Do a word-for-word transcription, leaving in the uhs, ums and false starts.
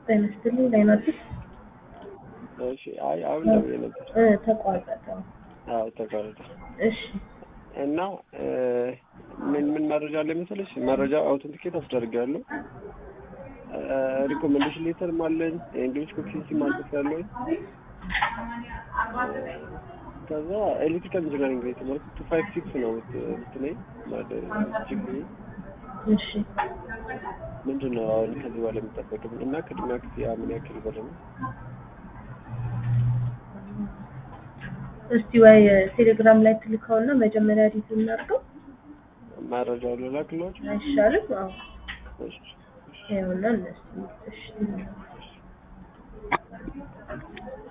በምስሉ ላይ ናት። እሺ አይ አሁን ደውዬ ነበር። እ ተቋረጠ። አዎ ተቋረጠ። እሺ እና ምን ምን መረጃ አለ መሰለሽ? መረጃ አውተንቲኬት አስደርጋለሁ። ሪኮሜንዴሽን ሌተር ማለን እንግሊሽ ኮፒሲ ማለት ያለው ከዛ ኤሌክትሪካል ኢንጂነሪንግ ላይ ትምህርት two fifty-six ነው እንትነኝ ማለት ዲግሪ። እሺ ምንድነው አሁን ከዚህ በኋላ የሚጠበቅብኝ እና ቅድሚያ ክፍያ ምን ያክል ብር ነው? እስቲ ወይ ቴሌግራም ላይ ትልካውና መጀመሪያ ሪቪው እናድርገው። መረጃው ልላክላችሁ አይሻልም? አዎ እሺ ይኸውና እነሱ እሺ